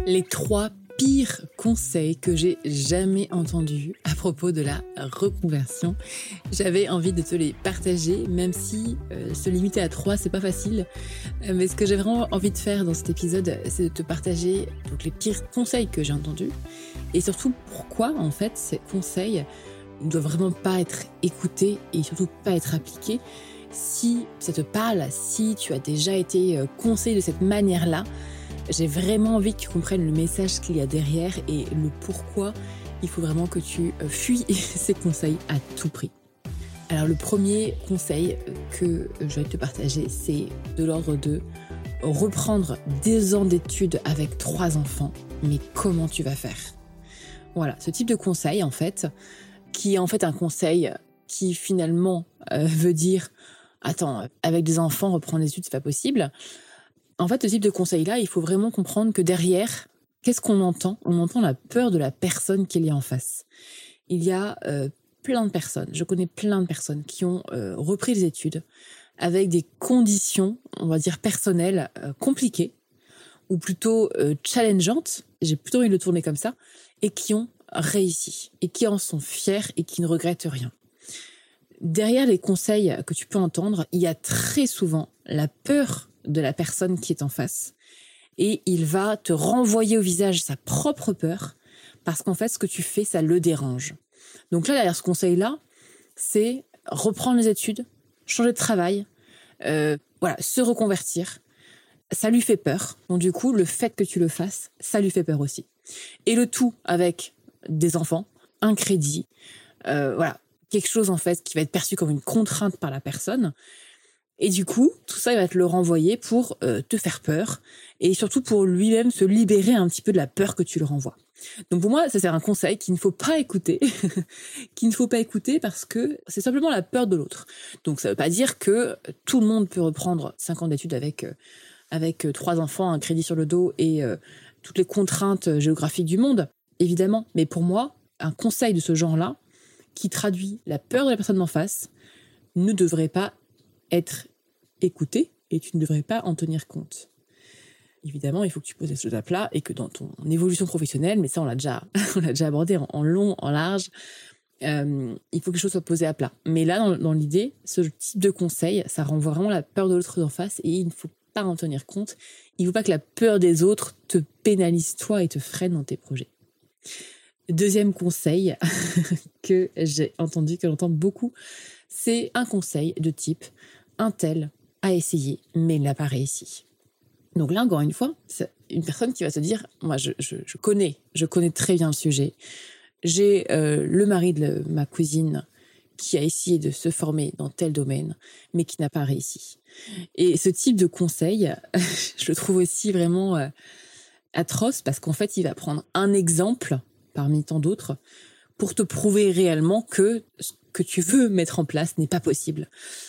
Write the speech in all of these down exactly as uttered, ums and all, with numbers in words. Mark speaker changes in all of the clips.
Speaker 1: Les trois pires conseils que j'ai jamais entendus à propos de la reconversion. J'avais envie de te les partager, même si euh, se limiter à trois, c'est pas facile. Euh, mais ce que j'ai vraiment envie de faire dans cet épisode, c'est de te partager donc, les pires conseils que j'ai entendus. Et surtout, pourquoi, en fait, ces conseils ne doivent vraiment pas être écoutés et surtout pas être appliqués. Si ça te parle, si tu as déjà été conseillé de cette manière-là, j'ai vraiment envie que tu comprennes le message qu'il y a derrière et le pourquoi il faut vraiment que tu fuis ces conseils à tout prix. Alors le premier conseil que je vais te partager, c'est de l'ordre de reprendre des ans d'études avec trois enfants. Mais comment tu vas faire ? Voilà, ce type de conseil en fait, qui est en fait un conseil qui finalement euh, veut dire « Attends, avec des enfants, reprendre des études, c'est pas possible ». En fait, ce type de conseil-là, il faut vraiment comprendre que derrière, qu'est-ce qu'on entend ? On entend la peur de la personne qu'il y a en face. Il y a euh, plein de personnes, je connais plein de personnes qui ont euh, repris des études avec des conditions, on va dire personnelles, euh, compliquées, ou plutôt euh, challengeantes, j'ai plutôt envie de le tourner comme ça, et qui ont réussi, et qui en sont fiers et qui ne regrettent rien. Derrière les conseils que tu peux entendre, il y a très souvent la peur de la personne qui est en face. Et il va te renvoyer au visage sa propre peur, parce qu'en fait, ce que tu fais, ça le dérange. Donc là, derrière ce conseil-là, c'est reprendre les études, changer de travail, euh, voilà, se reconvertir. Ça lui fait peur. Donc du coup, le fait que tu le fasses, ça lui fait peur aussi. Et le tout avec des enfants, un crédit, euh, voilà, quelque chose en fait qui va être perçu comme une contrainte par la personne. Et du coup, tout ça, il va te le renvoyer pour euh, te faire peur et surtout pour lui-même se libérer un petit peu de la peur que tu le renvoies. Donc pour moi, ça c'est un conseil qu'il ne faut pas écouter, qu'il ne faut pas écouter parce que c'est simplement la peur de l'autre. Donc ça veut pas dire que tout le monde peut reprendre cinq ans d'études avec euh, avec trois enfants, un crédit sur le dos et euh, toutes les contraintes géographiques du monde, évidemment. Mais pour moi, un conseil de ce genre-là, qui traduit la peur de la personne d'en face, ne devrait pas être écouté et tu ne devrais pas en tenir compte. Évidemment, il faut que tu poses les choses à plat et que dans ton évolution professionnelle, mais ça on l'a déjà, on l'a déjà abordé en, en long, en large, euh, il faut que les choses soient posées à plat. Mais là, dans, dans l'idée, ce type de conseil, ça renvoie vraiment la peur de l'autre d'en face et il ne faut pas en tenir compte. Il ne faut pas que la peur des autres te pénalise toi et te freine dans tes projets. Deuxième conseil que j'ai entendu, que j'entends beaucoup, c'est un conseil de type « un tel a essayé, mais il n'a pas réussi ». Donc là, encore une fois, c'est une personne qui va se dire « moi, je, je, je connais, je connais très bien le sujet. J'ai euh, le mari de ma cousine qui a essayé de se former dans tel domaine, mais qui n'a pas réussi. » Et ce type de conseil, je le trouve aussi vraiment euh, atroce parce qu'en fait, il va prendre un exemple parmi tant d'autres pour te prouver réellement que ce que tu veux mettre en place n'est pas possible.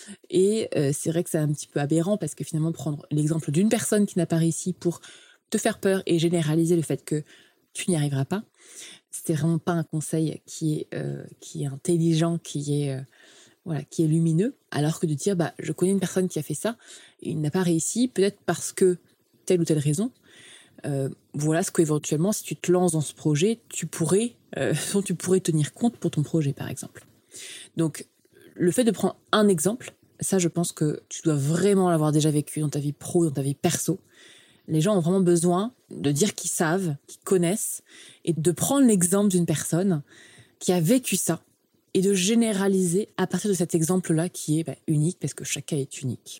Speaker 1: Et euh, c'est vrai que c'est un petit peu aberrant parce que finalement, prendre l'exemple d'une personne qui n'a pas réussi pour te faire peur et généraliser le fait que tu n'y arriveras pas, c'est vraiment pas un conseil qui est, euh, qui est intelligent, qui est, euh, voilà, qui est lumineux. Alors que de dire, bah, je connais une personne qui a fait ça, et il n'a pas réussi, peut-être parce que telle ou telle raison. Euh, voilà ce qu'éventuellement, si tu te lances dans ce projet, tu pourrais, euh, dont tu pourrais tenir compte pour ton projet, par exemple. Donc, le fait de prendre un exemple, ça, je pense que tu dois vraiment l'avoir déjà vécu dans ta vie pro, dans ta vie perso. Les gens ont vraiment besoin de dire qu'ils savent, qu'ils connaissent, et de prendre l'exemple d'une personne qui a vécu ça, et de généraliser à partir de cet exemple-là qui est bah, unique, parce que chaque cas est unique.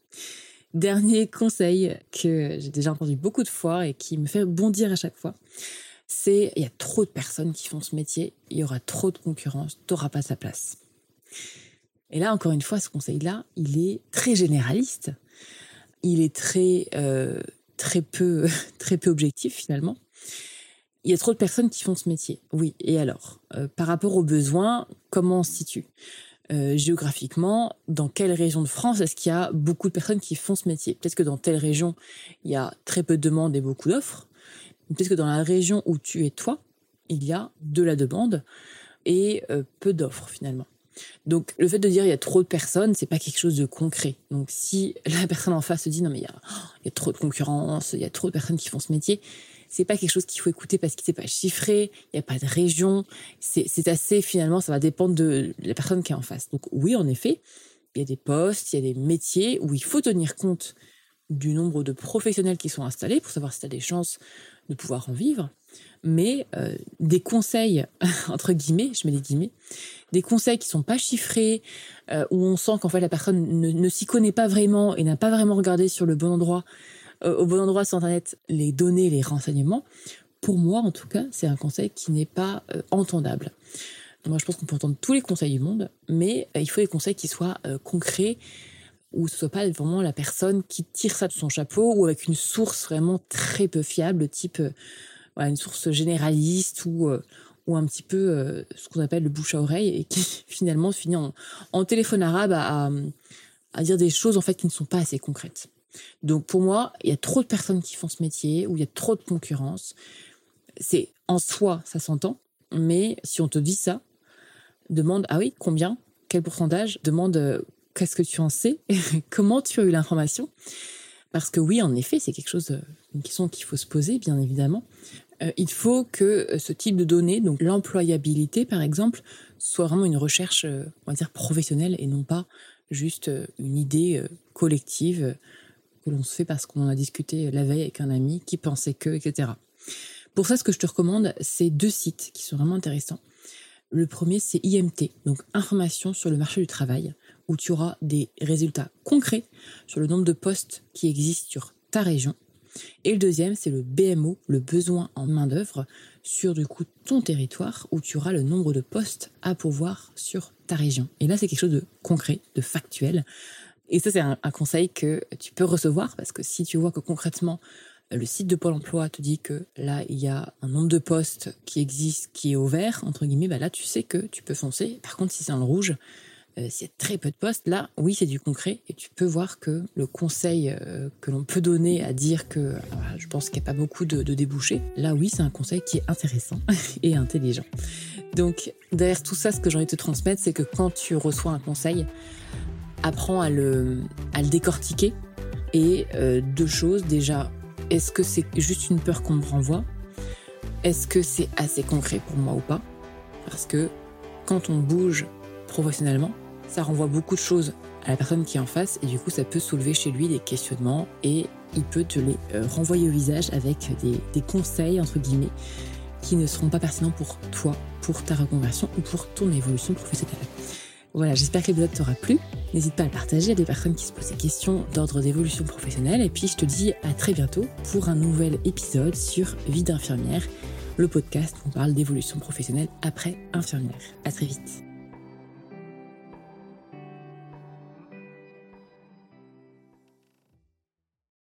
Speaker 1: Dernier conseil que j'ai déjà entendu beaucoup de fois et qui me fait bondir à chaque fois, c'est il y a trop de personnes qui font ce métier, il y aura trop de concurrence, tu n'auras pas sa place. Et là, encore une fois, ce conseil-là, il est très généraliste, il est très, euh, très, peu, très peu objectif finalement. Il y a trop de personnes qui font ce métier, oui, et alors euh, par rapport aux besoins, comment on se situe ? Euh, géographiquement, dans quelle région de France est-ce qu'il y a beaucoup de personnes qui font ce métier ? Peut-être que dans telle région, il y a très peu de demandes et beaucoup d'offres. Peut-être que dans la région où tu es toi, il y a de la demande et euh, peu d'offres finalement. Donc, le fait de dire il y a trop de personnes, c'est pas quelque chose de concret. Donc, si la personne en face se dit non, mais il y a, oh, il y a trop de concurrence, il y a trop de personnes qui font ce métier, c'est pas quelque chose qu'il faut écouter parce qu'il n'est pas chiffré, il n'y a pas de région. C'est, c'est assez, finalement, ça va dépendre de la personne qui est en face. Donc, oui, en effet, il y a des postes, il y a des métiers où il faut tenir compte du nombre de professionnels qui sont installés pour savoir si tu as des chances de pouvoir en vivre. Mais euh, des conseils, entre guillemets, je mets des guillemets, des conseils qui sont pas chiffrés, euh, où on sent qu'en fait la personne ne, ne s'y connaît pas vraiment et n'a pas vraiment regardé sur le bon endroit, euh, au bon endroit sur Internet, les données, les renseignements, pour moi en tout cas, c'est un conseil qui n'est pas euh, entendable. Moi je pense qu'on peut entendre tous les conseils du monde, mais euh, il faut des conseils qui soient euh, concrets, où ce soit pas vraiment la personne qui tire ça de son chapeau, ou avec une source vraiment très peu fiable, type... Euh, Voilà, une source généraliste ou, euh, ou un petit peu euh, ce qu'on appelle le bouche à oreille et qui finalement finit en, en téléphone arabe à, à, à dire des choses en fait qui ne sont pas assez concrètes. Donc pour moi, il y a trop de personnes qui font ce métier, où il y a trop de concurrence. C'est en soi, ça s'entend, mais si on te dit ça, demande, ah oui, combien, quel pourcentage, demande euh, qu'est-ce que tu en sais, comment tu as eu l'information. Parce que oui, en effet, c'est quelque chose, une question qu'il faut se poser, bien évidemment. Euh, il faut que ce type de données, donc l'employabilité par exemple, soit vraiment une recherche, euh, on va dire, professionnelle et non pas juste euh, une idée euh, collective euh, que l'on se fait parce qu'on en a discuté la veille avec un ami qui pensait que, et cetera. Pour ça, ce que je te recommande, c'est deux sites qui sont vraiment intéressants. Le premier, c'est I M T, donc Information sur le marché du travail, où tu auras des résultats concrets sur le nombre de postes qui existent sur ta région. Et le deuxième, c'est le B M O, le besoin en main-d'œuvre, sur du coup ton territoire, où tu auras le nombre de postes à pourvoir sur ta région. Et là, c'est quelque chose de concret, de factuel. Et ça, c'est un, un conseil que tu peux recevoir, parce que si tu vois que concrètement, le site de Pôle emploi te dit que là, il y a un nombre de postes qui existe, qui est au vert, entre guillemets, bah là, tu sais que tu peux foncer. Par contre, si c'est dans le rouge, euh, s'il y a très peu de postes, là, oui, c'est du concret. Et tu peux voir que le conseil euh, que l'on peut donner à dire que ah, je pense qu'il n'y a pas beaucoup de, de débouchés, là, oui, c'est un conseil qui est intéressant et intelligent. Donc, derrière tout ça, ce que j'ai envie de te transmettre, c'est que quand tu reçois un conseil, apprends à le, à le décortiquer. Et euh, deux choses, déjà, est-ce que c'est juste une peur qu'on me renvoie ? Est-ce que c'est assez concret pour moi ou pas ? Parce que quand on bouge professionnellement, ça renvoie beaucoup de choses à la personne qui est en face et du coup ça peut soulever chez lui des questionnements et il peut te les euh, renvoyer au visage avec des, des conseils entre guillemets qui ne seront pas pertinents pour toi, pour ta reconversion ou pour ton évolution professionnelle. Voilà, j'espère que l'épisode t'aura plu. N'hésite pas à le partager à des personnes qui se posent des questions d'ordre d'évolution professionnelle. Et puis, je te dis à très bientôt pour un nouvel épisode sur Vie d'infirmière, le podcast où on parle d'évolution professionnelle après infirmière. À très vite.